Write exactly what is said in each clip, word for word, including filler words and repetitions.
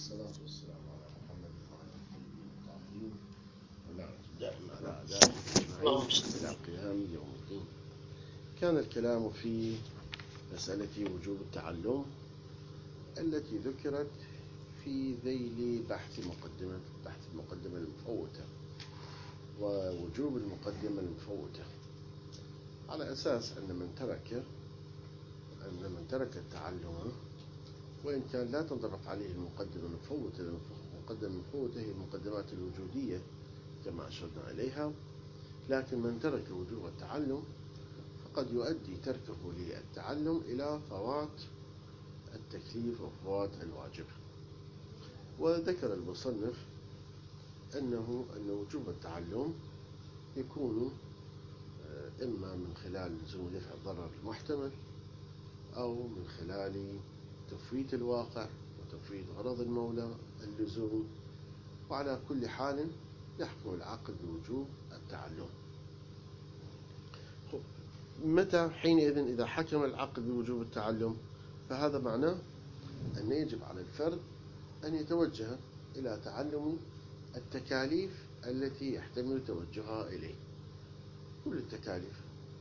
والصلاة والسلام على محمد وعلى آله الطاهرين ونعمة دائما على أعدائه أجمعين إلى قيام يوم الدين. كان الكلام في مسألة وجوب التعلم التي ذكرت في ذيل بحث مقدمة بحث المقدمة المفوتة ووجوب المقدمة المفوتة، على أساس أن من ترك أن من ترك التعلم وإن كان لا تنطبق عليه المقدمة المفوتة، المقدمة المفوتة هي المقدمات الوجودية كما أشرنا إليها، لكن من ترك وجوب التعلم فقد يؤدي تركه للتعلم إلى فوات التكليف وفوات الواجب. وذكر المصنف أنه أن وجوب التعلم يكون إما من خلال لزوم دفع الضرر المحتمل أو من خلال تفويت الواقع وتفويت غرض المولى اللزوم، وعلى كل حال يحكم العقل بوجوب التعلم. متى حينئذ إذا حكم العقل بوجوب التعلم فهذا معناه أن يجب على الفرد أن يتوجه إلى تعلم التكاليف التي يحتمل توجهها إليه، كل التكاليف.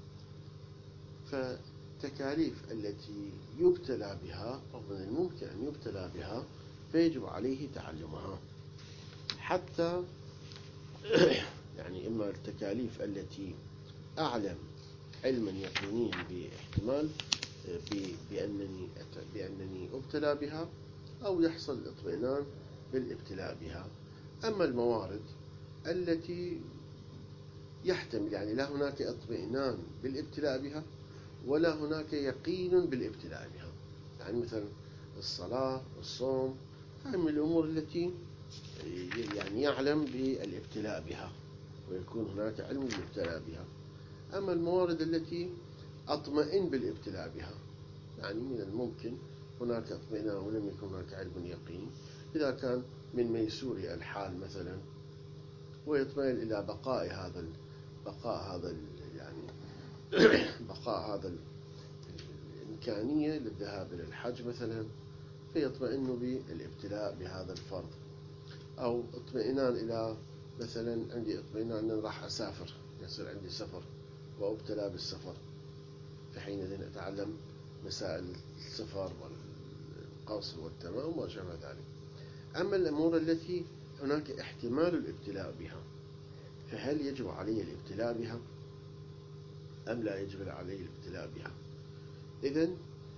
فالتكاليف التي يبتلى بها أو من الممكن أن يبتلى بها فيجب عليه تعلمها، حتى يعني إما التكاليف التي أعلم علما يقينيا باحتمال بأنني بأنني أبتلى بها أو يحصل الاطمئنان بالابتلاء بها. أما الموارد التي يحتمل يعني لا هناك اطمئنان بالابتلاء بها ولا هناك يقين بالابتلاء بها، يعني مثلا الصلاة والصوم، هذه من الأمور التي يعني يعلم بالابتلاء بها ويكون هناك علم بالابتلاء بها. أما الموارد التي أطمئن بالابتلاء بها، يعني من الممكن هناك اطمئنان ولم يكن هناك علم يقين، إذا كان من ميسور الحال مثلا ويطمئن إلى بقاء هذا بقاء هذا يعني بقاء هذا الإمكانية للذهاب إلى الحج مثلا، فيطمئن بالابتلاء بهذا الفرض. أو اطمئنان إلى مثلا عندي اطمئنان أن راح أسافر، يصير عندي سفر وأبتلى بالسفر، فحينئذ أتعلم مسائل السفر والقصر والتمام وما شابه ذلك. أما الأمور التي هناك احتمال الابتلاء بها فهل يجب علي الابتلاء بها أم لا يجب علي الابتلاء بها؟ إذن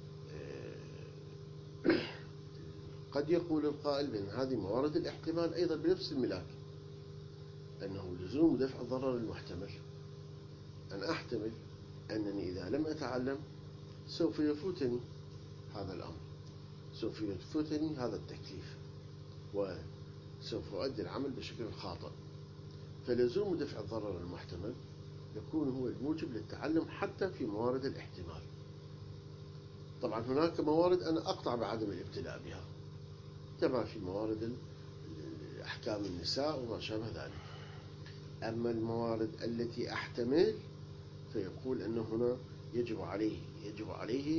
قد يقول القائل بأن هذه موارد الاحتمال أيضا بنفس الملاك، أنه لزوم دفع الضرر المحتمل، أن أحتمل أنني إذا لم أتعلم سوف يفوتني هذا الأمر، سوف يفوتني هذا التكليف وسوف أؤدي العمل بشكل خاطئ. فلزوم دفع الضرر المحتمل يكون هو الموجب للتعلم حتى في موارد الاحتمال. طبعا هناك موارد أنا أقطع بعدم الابتلاء بها، كما في موارد أحكام النساء وما شابه ذلك. أما الموارد التي أحتمل فيقول أنه هنا يجب عليه يجب عليه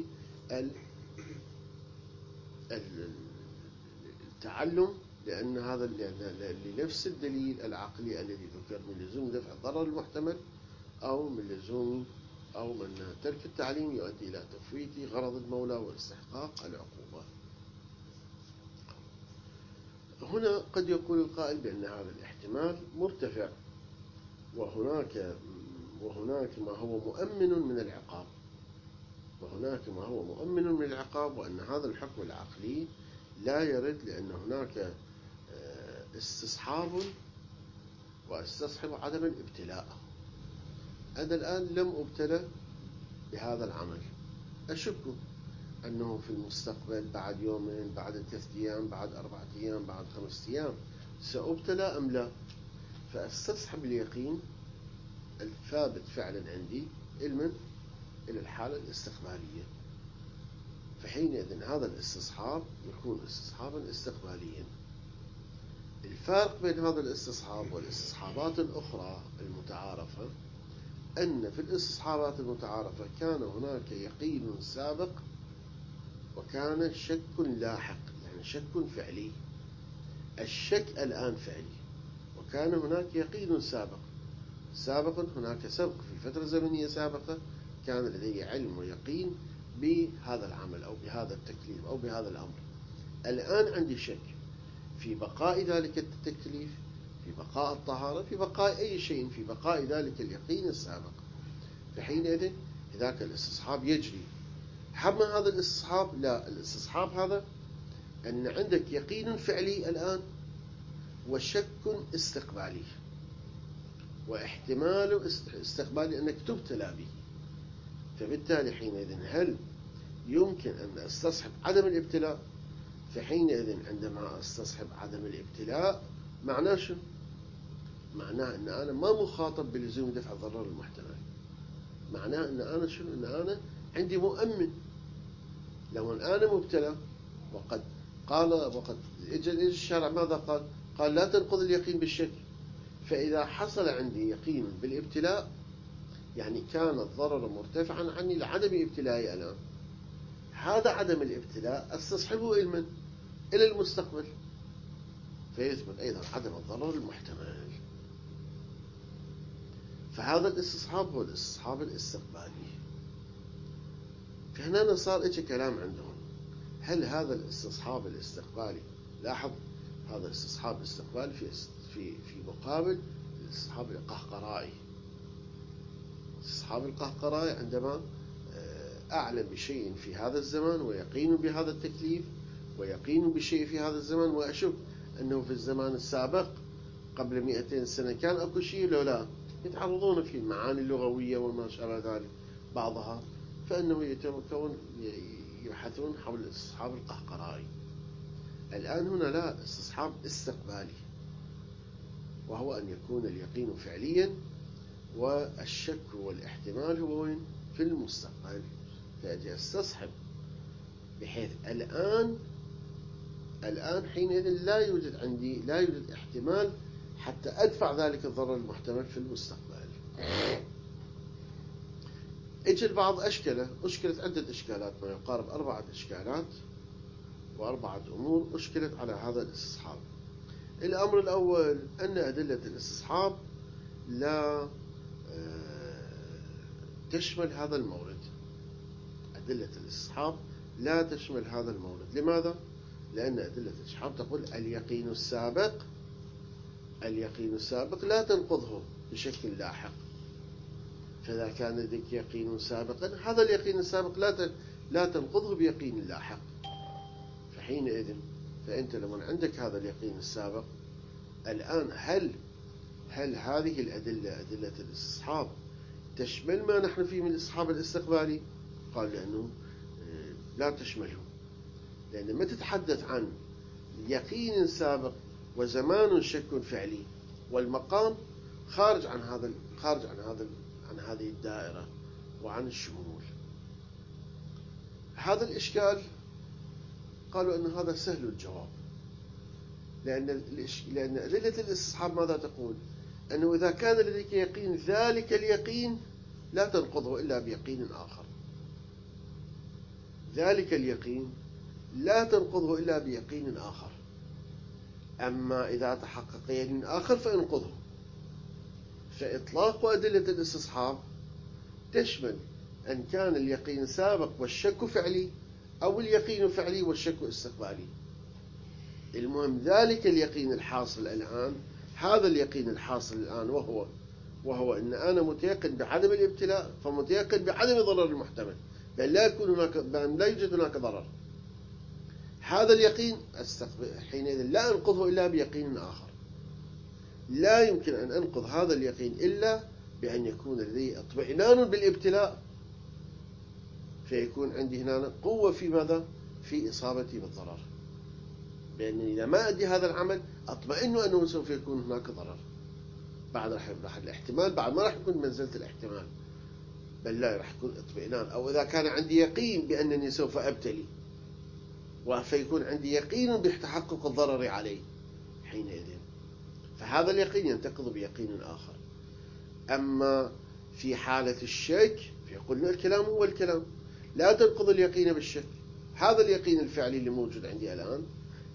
التعلم، لأن هذا لنفس الدليل العقلي الذي ذكر من لزوم دفع الضرر المحتمل أو من لزوم أو من ترك التعليم يؤدي إلى تفويت غرض المولى واستحقاق العقوبة. هنا قد يقول القائل بأن هذا الاحتمال مرتفع، وهناك وهناك ما هو مؤمن من العقاب وهناك ما هو مؤمن من العقاب وأن هذا الحكم العقلي لا يرد، لأن هناك استصحاب واستصحب عدم الابتلاء. أنا الآن لم أبتلى بهذا العمل، أشك أنه في المستقبل بعد يومين بعد ثلاثة أيام بعد أربعة أيام بعد خمسة أيام سأبتلى أم لا، فأستصحب اليقين الثابت فعلا عندي علما إلى الحالة الاستقبالية، فحينئذ هذا الاستصحاب يكون استصحابا استقباليا. الفارق بين هذا الاستصحاب والاستصحابات الأخرى المتعارفة أن في الاستصحابات المتعارفة كان هناك يقين سابق وكان شك لاحق، يعني شك فعلي. الشك الآن فعلي، وكان هناك يقين سابق سابقا هناك سبق في فترة زمنية سابقة كان لدي علم ويقين بهذا العمل أو بهذا التكليف أو بهذا الأمر. الآن عندي شك في بقاء ذلك التكليف، في بقاء الطهارة، في بقاء أي شيء، في بقاء ذلك اليقين السابق. فحينئذ ذاك الاستصحاب يجري. حما هذا الاستصحاب؟ لا، الاستصحاب هذا أن عندك يقين فعلي الآن وشك استقبالي، واحتمال استقبالي أنك تبتلى به. فبالتالي حينئذ هل يمكن أن أستصحب عدم الابتلاء؟ فحينئذ عندما أستصحب عدم الابتلاء معناه شو؟ معناه أن أنا ما مخاطب بلزوم دفع الضرر المحتمل. معناه أن أنا شو؟ أن أنا عندي مؤمن. لو أن أنا مبتلى وقد قال وقد إجا الشرع ماذا قال؟ قال لا تنقض اليقين بالشك. فإذا حصل عندي يقين بالابتلاء يعني كان الضرر مرتفعا عني لعدم ابتلائي الآن. هذا عدم الابتلاء استصحبه إلى من؟ إلى المستقبل، فيثبت أيضا عدم الضرر المحتمل. فهذا الاستصحاب هو الاستصحاب الاستقبالي. فهنا صار إجا كلام عندهم، هل هذا الاستصحاب الاستقبالي، لاحظ هذا الاستصحاب الاستقبالي في في في مقابل الاستصحاب القهقرائي. الاستصحاب القهقرائي عندما أعلم بشيء في هذا الزمان ويقين بهذا التكليف ويقين بشيء في هذا الزمان، وأشك أنه في الزمان السابق قبل مئتين سنة كان أكو شيء لو لا، يتعرضون في المعاني اللغوية وما شابه ذلك بعضها، فإنه يتمكن يبحثون حول الاستصحاب القهقرائي. الآن هنا لا، استصحاب استقبالي، وهو أن يكون اليقين فعليا والشك والاحتمال هو وين؟ في المستقبل. فأجي استصحب بحيث الآن الآن حينئذ لا يوجد عندي لا يوجد احتمال حتى أدفع ذلك الضرر المحتمل في المستقبل. اجى البعض أشكله أشكلت عدة إشكالات، ما يقارب أربعة إشكالات وأربعة أمور أشكلت على هذا الاستصحاب. الأمر الأول أن أدلة الاستصحاب لا تشمل هذا المورد. أدلة الاستصحاب لا تشمل هذا المورد. لماذا؟ لأن أدلة الاستصحاب تقول اليقين السابق اليقين السابق لا تنقضه بشكل لاحق. فإذا كان لديك يقين سابقا هذا اليقين السابق لا لا تنقضه بيقين لاحق. فحينئذ فأنت لما عندك هذا اليقين السابق الآن هل هل هذه الأدلة أدلة الاستصحاب تشمل ما نحن فيه من الاستصحاب الاستقبالي؟ قال لأنه لا تشمله، لأن ما تتحدث عن يقين سابق وزمان شك فعلي والمقام خارج عن هذا خارج عن هذا عن هذه الدائرة وعن الشمول. هذا الإشكال قالوا أن هذا سهل الجواب، لأن لأن أدلة الاستصحاب ماذا تقول؟ أنه إذا كان لديك يقين ذلك اليقين لا تنقضه إلا بيقين آخر. ذلك اليقين لا تنقضه إلا بيقين آخر. أما إذا تحقق يقين آخر فانقضه. فإطلاق أدلة الاستصحاب تشمل أن كان اليقين سابق والشك فعلي أو اليقين فعلي والشك استقبالي. المهم ذلك اليقين الحاصل الآن، هذا اليقين الحاصل الآن وهو وهو أن أنا متيقن بعدم الابتلاء، فمتيقن بعدم ضرر المحتمل، بل لا يكون هناك بل لا يوجد هناك ضرر. هذا اليقين حينئذ لا أنقضه إلا بيقين آخر. لا يمكن أن أنقض هذا اليقين إلا بأن يكون لدي اطمئنان بالابتلاء، فيكون عندي هنا قوة في ماذا؟ في إصابتي بالضرر، بأنني إذا ما أدي هذا العمل أطمئن أنه سوف يكون هناك ضرر. بعد راح راح الاحتمال بعد ما راح يكون منزلة الاحتمال، بل لا راح يكون اطمئنان. أو إذا كان عندي يقين بأنني سوف أبتلي فيكون عندي يقين بتحقق الضرر علي حينئذ، فهذا اليقين ينتقض بيقين آخر. أما في حالة الشك فيقول الكلام هو الكلام، لا تنقض اليقين بالشك. هذا اليقين الفعلي اللي موجود عندي الآن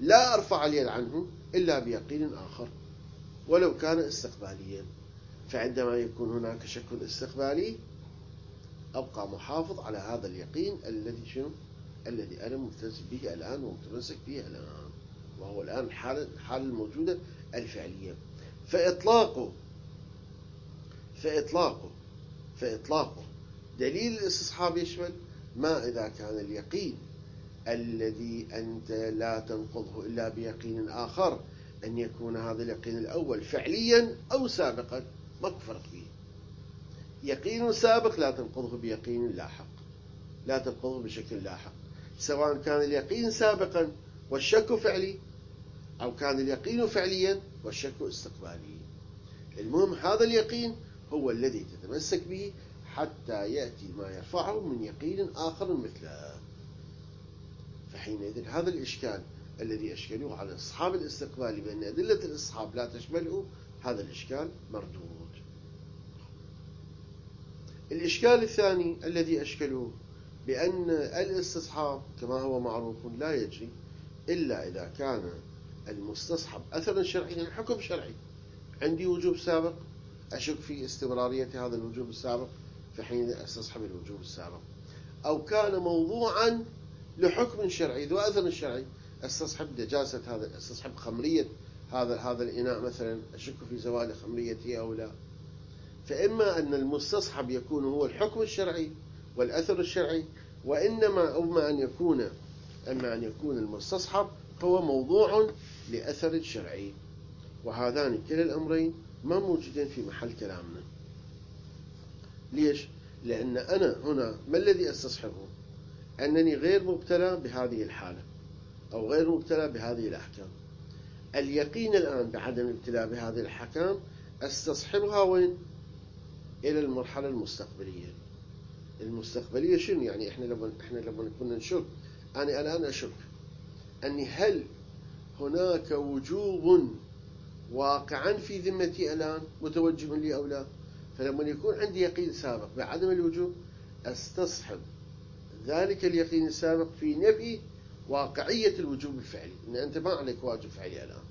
لا أرفع اليد عنه إلا بيقين آخر ولو كان استقباليا. فعندما يكون هناك شك استقبالي أبقى محافظ على هذا اليقين الذي شنو الذي أنا ملتزم به الآن ومتمسك به الآن، وهو الآن الحالة الحالة الموجودة الفعلية. فإطلاقه فإطلاقه فإطلاقه دليل الاستصحاب يشمل ما إذا كان اليقين الذي أنت لا تنقضه إلا بيقين آخر، أن يكون هذا اليقين الأول فعليا أو سابقا، ما فرق فيه. يقين سابق لا تنقضه بيقين لاحق، لا تنقضه بشكل لاحق، سواء كان اليقين سابقا والشك فعلي، أو كان اليقين فعليا والشك استقبالي. المهم هذا اليقين هو الذي تتمسك به حتى يأتي ما يرفعه من يقين آخر مثله. فحينئذ هذا الإشكال الذي أشكلوه على الاستصحاب الاستقبالي بأن أدلة الاستصحاب لا تشمله، هذا الإشكال مردود. الإشكال الثاني الذي أشكلوه بأن الاستصحاب كما هو معروف لا يجري إلا إذا كان المستصحب أثرا شرعيا، حكم شرعي. عندي وجوب سابق، أشك في استمرارية هذا الوجوب السابق، فحين استصحب الوجوب السابق. أو كان موضوعا لحكم شرعي ذو أثر شرعي، استصحب نجاسة هذا، استصحب خمرية هذا هذا الإناء مثلا، أشك في زوال خمريته أو لا. فإما أن المستصحب يكون هو الحكم الشرعي والأثر الشرعي، وإنما أما أن يكون أما أن يكون المستصحب هو موضوع لأثر شرعي. وهذان كلا الأمرين ما موجودين في محل كلامنا. ليش؟ لأن أنا هنا ما الذي أستصحبه؟ أنني غير مبتلى بهذه الحالة أو غير مبتلى بهذه الأحكام. اليقين الآن بعدم الابتلاء بهذه الأحكام أستصحبها وين؟ إلى المرحلة المستقبلية. المستقبلية شنو يعني؟ إحنا لما إحنا لما كنا نشك، أنا الآن أشك أني هل هناك وجوب واقعا في ذمتي الآن متوجه لي أو لا. فلما يكون عندي يقين سابق بعدم الوجوب أستصحب ذلك اليقين السابق في نفي واقعية الوجوب الفعلي، إن أنت ما عليك واجب فعلي الآن.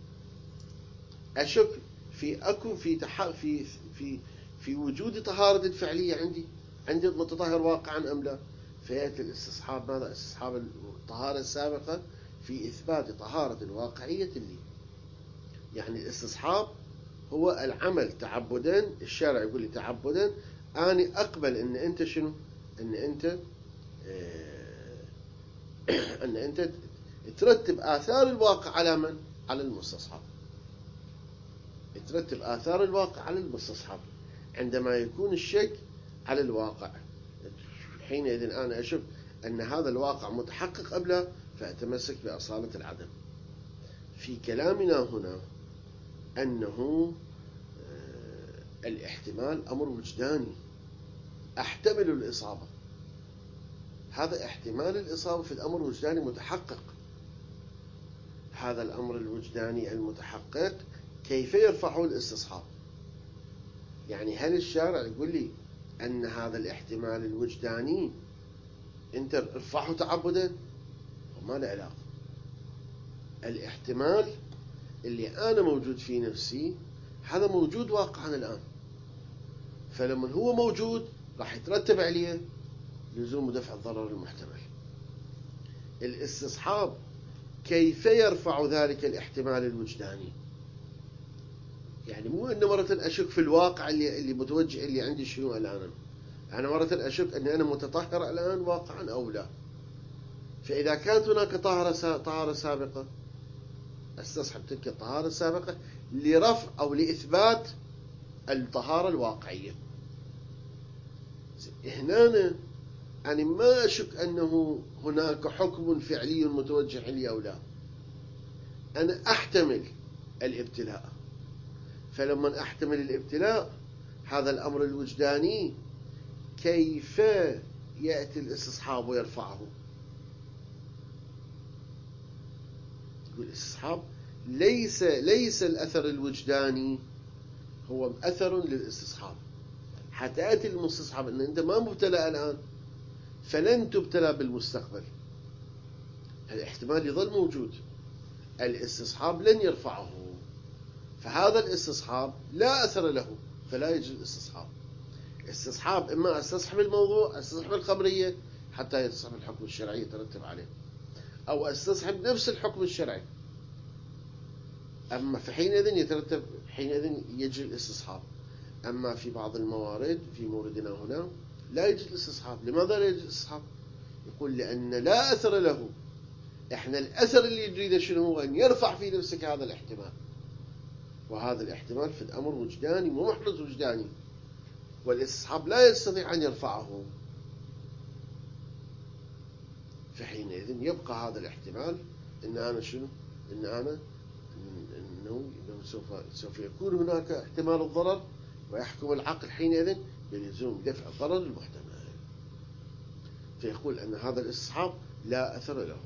أشك في أكو في تح في في في وجود طهارة فعلية عندي عندي متطهر واقعا أم لا. فيأتي الاستصحاب ماذا؟ استصحاب الطهارة السابقة في إثبات طهارة واقعية لي. يعني الاستصحاب هو العمل تعبدا، الشارع يقول لي تعبدا أنا أقبل أن أنت شنو؟ أن أنت أن أنت ترتب آثار الواقع على من؟ على المستصحب. ترتب آثار الواقع على المستصحب عندما يكون الشك على الواقع. حينئذ أنا أشوف أن هذا الواقع متحقق أم لا، فأتمسك بأصالة العدم. في كلامنا هنا أنه الاحتمال أمر وجداني، أحتمل الإصابة. هذا احتمال الإصابة في الأمر الوجداني متحقق. هذا الأمر الوجداني المتحقق كيف يرفعه الاستصحاب؟ يعني هل الشارع يقول لي أن هذا الاحتمال الوجداني أنت ارفعه تعبدا؟ وما له علاقة. الاحتمال اللي أنا موجود في نفسي هذا موجود واقعا الآن، فلما هو موجود راح يترتب عليه لزوم دفع الضرر المحتمل. الاستصحاب كيف يرفع ذلك الاحتمال الوجداني؟ يعني مو أن مرة أشك في الواقع اللي اللي متوجه اللي عندي شنو الآن، أنا مرة أشك أني أنا متطهر الآن واقعا أو لا. فإذا كانت هناك طهارة طهارة سابقة استصحب تلك الطهارة السابقة لرفع أو لإثبات الطهارة الواقعية. هنا أنا ما أشك أنه هناك حكم فعلي متوجه لي أو لا، أنا أحتمل الابتلاء. فلما أحتمل الابتلاء هذا الأمر الوجداني كيف يأتي الاستصحاب ويرفعه؟ يقول الاستصحاب ليس ليس الأثر الوجداني هو أثر للاستصحاب. حتى يأتي المستصحب أن أنت ما مبتلى الآن فلن تبتلى بالمستقبل، الاحتمال يظل موجود. الاستصحاب لن يرفعه، فهذا الاستصحاب لا أثر له، فلا يجوز الاستصحاب. استصحاب إما استصحب الموضوع، استصحب الخبرية حتى يستصحب الحكم الشرعي يترتب عليه، أو استصحب نفس الحكم الشرعي. أما في حينئذ يترتب حينئذ يجري الاستصحاب. أما في بعض الموارد في موردنا هنا لا يجوز الاستصحاب. لماذا لا يجوز الاستصحاب؟ يقول لأن لا أثر له. إحنا الأثر اللي يريده شنو هو؟ أن يرفع في نفسك هذا الاحتمال، وهذا الاحتمال في الأمر وجداني ومحرز وجداني، والاستصحاب لا يستطيع أن يرفعه. فحينئذ يبقى هذا الاحتمال إن أنا شنو؟ إن أنا إنه إنه سوف سوف يكون هناك احتمال الضرر، ويحكم العقل حينئذ بلزوم دفع الضرر المحتمل. فيقول أن هذا الاستصحاب لا أثر له.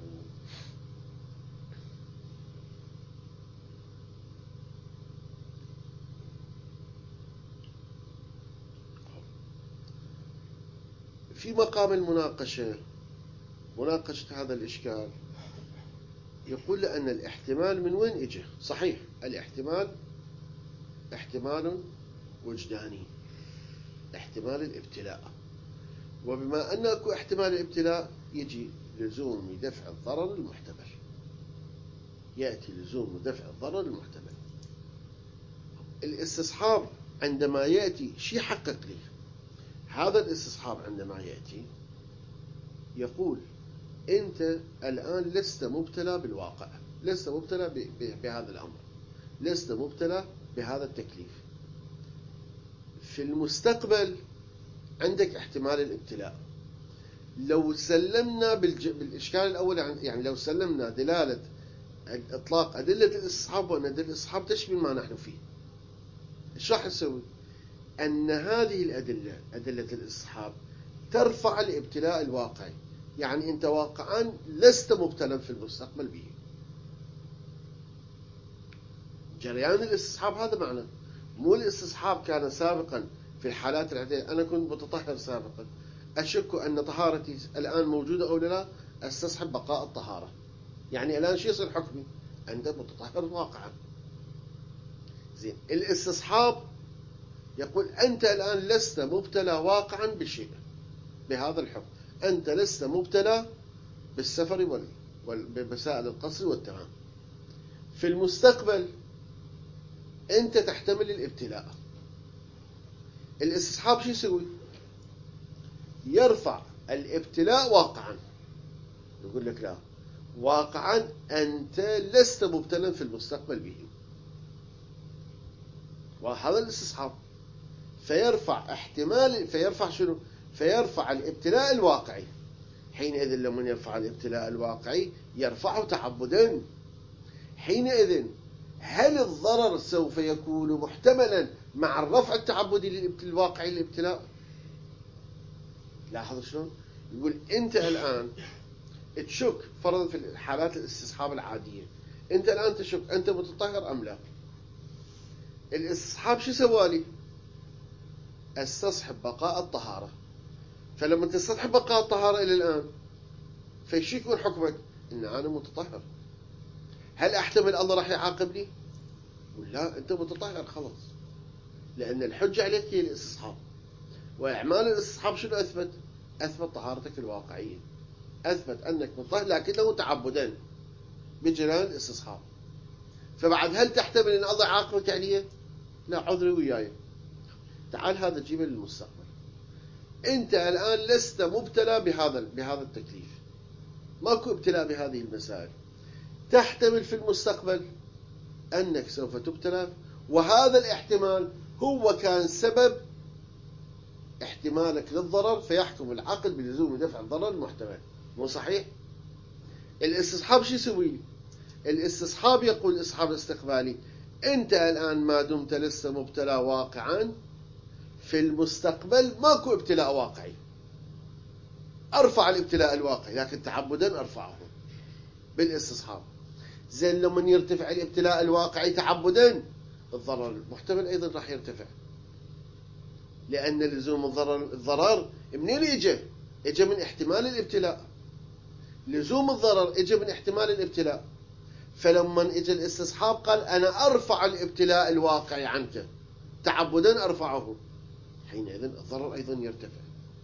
في مقام المناقشة، مناقشة هذا الإشكال، يقول أن الاحتمال من وين إجه؟ صحيح الاحتمال احتمال وجداني، احتمال الابتلاء، وبما أن أكو احتمال الابتلاء يجي لزوم دفع الضرر المحتمل، يأتي لزوم دفع الضرر المحتمل. الاستصحاب عندما يأتي شي حقق لي هذا الاستصحاب، عندما يأتي يقول أنت الآن لست مبتلى بالواقع، لست مبتلى بهذا الأمر، لست مبتلى بهذا التكليف. في المستقبل عندك احتمال الابتلاء. لو سلمنا بالج... بالإشكال الأول، يعني لو سلمنا دلالة إطلاق أدلة الاستصحاب وأن أدلة الاستصحاب تشمل ما نحن فيه، إيش راح نسوي؟ أن هذه الأدلة، أدلة الاستصحاب، ترفع الابتلاء الواقعي، يعني أنت واقعا لست مبتلا في المستقبل به. جريان الاستصحاب هذا معنى، مو الاستصحاب كان سابقا في الحالات العادية أنا كنت متطهر سابقا، أشك أن طهارتي الآن موجودة أو لا، أستصحب بقاء الطهارة، يعني الآن شو يصير حكمي؟ أنت متطهر واقعا. زين، الاستصحاب يقول أنت الآن لست مبتلى واقعا بشيء، بهذا الحكم أنت لست مبتلى بالسفر وال... وبمسائل القصر والتمام. في المستقبل أنت تحتمل الابتلاء. الاستصحاب شو يسوي؟ يرفع الابتلاء واقعا، يقول لك لا، واقعا أنت لست مبتلا في المستقبل به، وهذا الاستصحاب. فيرفع احتمال، فيرفع شنو؟ فيرفع الابتلاء الواقعي. حينئذ لما يرفع الابتلاء الواقعي يرفعه تعبدا. حينئذ هل الضرر سوف يكون محتملا مع الرفع التعبدي الواقعي للابتلاء؟ لاحظ شلون؟ يقول أنت الآن تشك، فرضا في الحالات الاستصحاب العادية، أنت الآن تشك أنت متطهر أم لا. الاستصحاب شو سوالي؟ استصحب بقاء الطهارة. فلما تستصحب بقاء الطهارة إلى الآن، فشو يكون حكمك؟ إن أنا متطهر. هل أحتمل الله راح يعاقبني؟ ولا أنت متطهر خلاص، لأن الحجة عليك هي الاستصحاب. وإعمال الاستصحاب شنو أثبت؟ أثبت طهارتك الواقعية، أثبت أنك مطهر لكنه تعبدا بجريان الاستصحاب. فبعد هل تحتمل أن الله يعاقبك عليه؟ لا، عذري وياي. تعال هذا جيبه للمستقبل. أنت الآن لست مبتلى بهذا بهذا التكليف، ماكو ابتلاء بهذه المسائل. تحتمل في المستقبل أنك سوف تبتلى، وهذا الاحتمال هو كان سبب احتمالك للضرر، فيحكم العقل بلزوم دفع الضرر المحتمل. مو صحيح؟ الاستصحاب شو يسوي؟ الاستصحاب يقول الاستصحاب الاستقبالي أنت الآن ما دمت لست مبتلى واقعا، في المستقبل ماكو ابتلاء واقعي، أرفع الابتلاء الواقعي لكن تعبدا أرفعه بالاستصحاب. زين، لما يرتفع الابتلاء الواقعي تعبدا، الضرر المحتمل أيضا راح يرتفع، لأن لزوم الضرر الضرر منين يجي؟ يجي من احتمال الابتلاء. لزوم الضرر يجي من احتمال الابتلاء. فلما اجى الاستصحاب قال أنا أرفع الابتلاء الواقعي عنك تعبدا أرفعه، حينئذ الضرر أيضا يرتفع.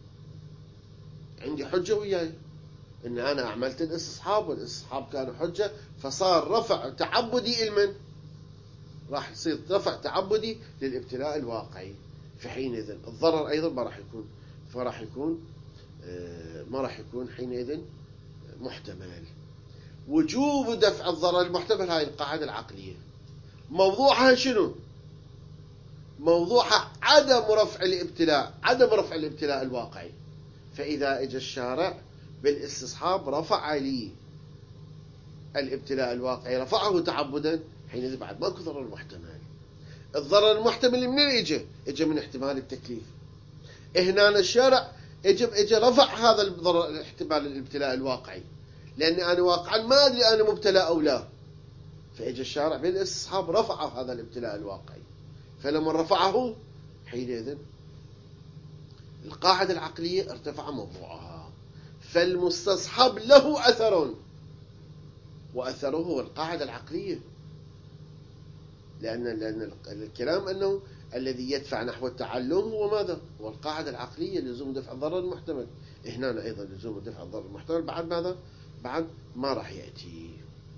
عندي حجة وياي إن أنا عملت الاستصحاب والاستصحاب كان حجة، فصار رفع تعبدي المن راح يصير رفع تعبدي للابتلاء الواقعي، فحينئذ الضرر أيضا ما راح يكون فراح يكون ما راح يكون حينئذ محتمل. وجوب دفع الضرر المحتمل هاي القاعدة العقلية موضوعها شنو؟ موضوعها عدم رفع الابتلاء، عدم رفع الابتلاء الواقعي. فإذا اجى الشارع بالاستصحاب رفع لي الابتلاء الواقعي، رفعه تعبدا، حينئذ بعد ماكو ضرر محتمل. الضرر المحتمل منين اجى؟ اجى من احتمال التكليف. هنا الشارع اجى اجى رفع هذا الضرر احتمال الابتلاء الواقعي، لاني انا واقعا ما ادري انا مبتلى او لا، فاجى الشارع بالاستصحاب رفع هذا الابتلاء الواقعي. فلما رفعه حينئذ القاعدة العقلية ارتفع موضوعها، فالمستصحب له أثر، وأثره هو القاعدة العقلية، لأن لأن الكلام أنه الذي يدفع نحو التعلم هو ماذا؟ هو القاعدة العقلية، لزوم دفع الضرر المحتمل. هنا أيضا لزوم دفع الضرر المحتمل بعد ماذا؟ بعد ما راح يأتي.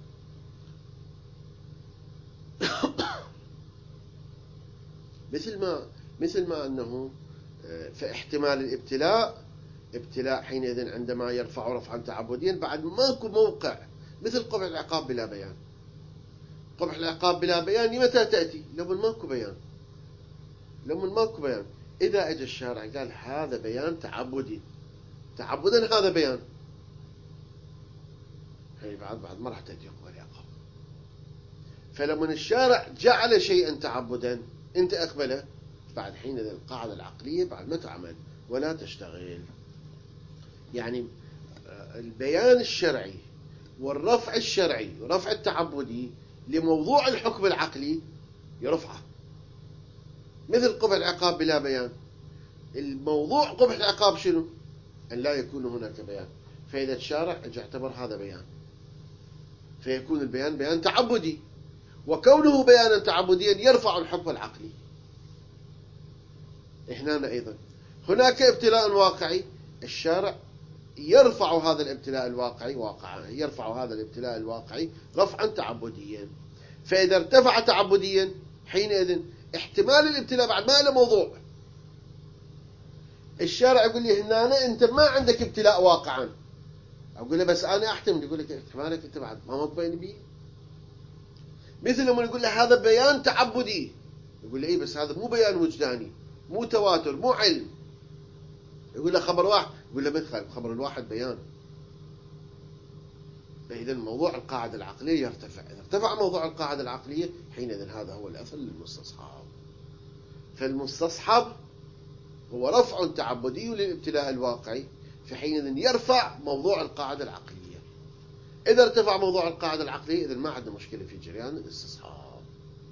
مثل ما مثل ما أنه فاحتمال الابتلاء ابتلاء حينئذ عندما يرفع رفعا تعبديا بعد ماكو موقع، مثل قبح العقاب بلا بيان. قبح العقاب بلا بيان متى تأتي؟ لما ماكو بيان، لما ماكو بيان. إذا اجى الشارع قال هذا بيان تعبدي، تعبدا هذا بيان، هي بعد بعد ما راح تأتي قبح العقاب. فلما الشارع جعل شيئا تعبدا انت اقبله، بعد حين القاعدة العقلية بعد ما تعمل ولا تشتغل. يعني البيان الشرعي والرفع الشرعي ورفع التعبدي لموضوع الحكم العقلي يرفعه، مثل قبح العقاب بلا بيان. الموضوع قبح العقاب شنو؟ أن لا يكون هناك بيان، فإذا الشارع اعتبر هذا بيان فيكون البيان بيان تعبدي، وكونه بيانا تعبديا يرفع الحكم العقلي. هنا أيضا هناك ابتلاء واقعي، الشارع يرفع هذا الابتلاء الواقعي واقعا يرفع هذا الابتلاء الواقعي رفعا تعبديا. فإذا ارتفع تعبديا حينئذ احتمال الابتلاء بعد ما له موضوع. الشارع يقول لي هنا أنت ما عندك ابتلاء واقعا، أقول له بس أنا أحتمل، يقول لك احتمالك أنت بعد ما مطمئن به. مثل لما يقول له هذا بيان تعبدي، يقول له إيه بس هذا مو بيان وجداني، مو تواتر، مو علم. يقول له خبر واحد، يقول له مثل خبر الواحد بيان. فإذا موضوع القاعدة العقلية يرتفع، إذا ارتفع موضوع القاعدة العقلية حينئذ هذا هو الأثر للمستصحب. فالمستصحب هو رفع تعبدي للابتلاء الواقعي، فحينئذ يرفع موضوع القاعدة العقلية. إذا ارتفع موضوع القاعدة العقلية إذا ما عندنا مشكلة في جريان الاستصحاب.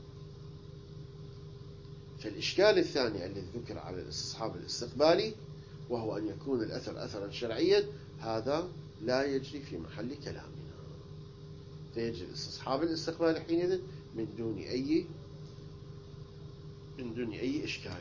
فالإشكال الثاني الذي ذكر على الاستصحاب الاستقبالي وهو أن يكون الأثر أثرا شرعيا، هذا لا يجري في محل كلامنا، فيجري الاستصحاب الاستقبالي حينئذ من دون أي من دون أي إشكال.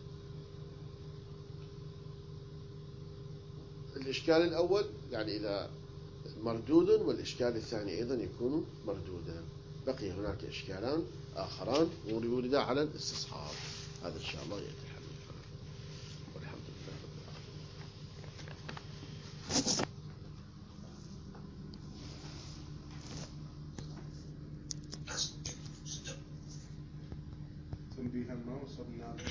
الإشكال الأول يعني إذا مردود، والإشكال الثاني أيضا يكون مردودا. بقي هناك إشكالان آخران وردا على الاستصحاب، هذا إن شاء الله يأتي حديثا. والحمد لله رب العالمين. تنبيها ما وصلنا